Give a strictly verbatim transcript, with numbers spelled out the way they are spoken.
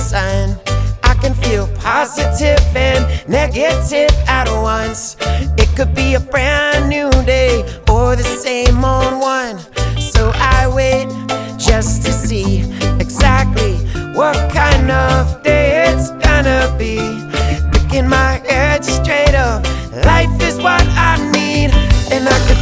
sun. I can feel positive and negative at once. It could be a brand new day or the same old one. So I wait just to see exactly what kind of day it's gonna be. Picking my head straight up, life is